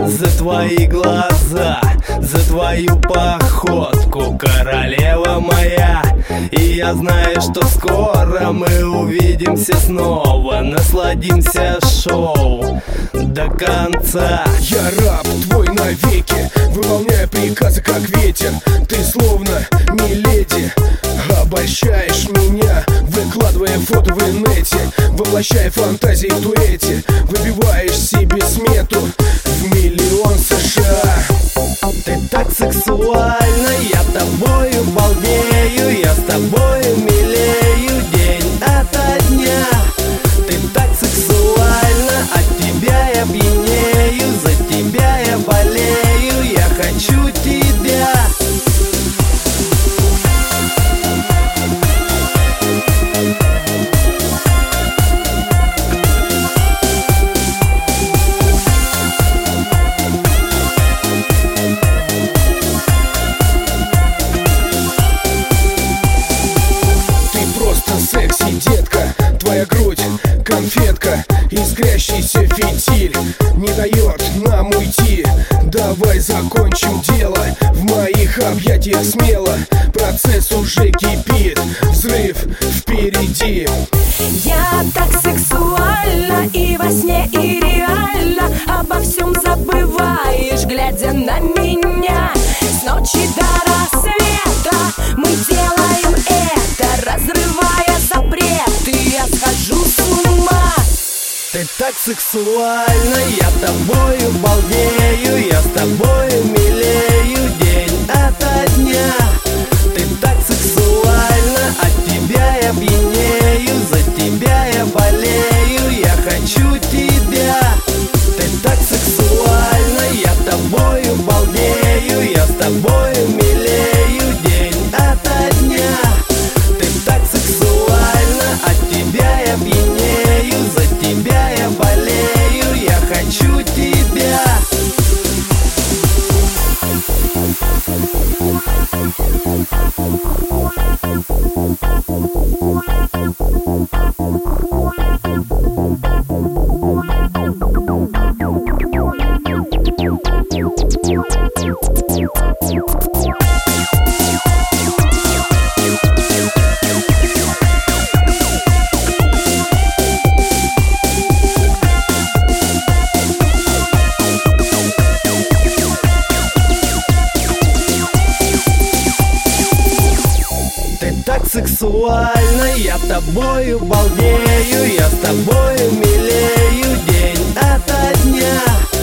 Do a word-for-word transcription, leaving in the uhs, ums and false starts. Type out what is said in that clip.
за твои глаза, за твою походку, королева моя. И я знаю, что скоро мы увидимся снова, насладимся шоу до конца. Я раб твой навеки, выполняя приказы как ветер. Ты словно миледи, обольщаешь меня, выкладывая фото в инете, воплощая фантазии в дуэте, выбиваешь себе смету в миллион США. Ты так сексуальна, я тобою балдею, я с тобою милею день ото дня. Ты так сексуальна, от тебя я пьянею, за тебя я болею, я хочу тебя. Секси, детка, твоя грудь конфетка, искрящийся фитиль не дает нам уйти. Давай закончим дело в моих объятиях смело. Процесс уже кипит, взрыв впереди. Я так сексуальна и во сне, и реально обо всем забываешь, глядя на меня. С ночи до рассвета мы делаем это, разрывая запреты, я схожу с ума. Ты так сексуальна, я тобою балдею, я с тобою милею день ото дня. Ты так сексуальна, от тебя я пьянею, за тебя я болею, я хочу тебя. Ты так сексуальна, я тобою балдею, я с тобою милею день ото дня. Ты так сексуальна, от тебя я пьянею, за тебя я болею, я хочу тебя. Так сексуально, я тобою балдею, я с тобою милею день ото дня.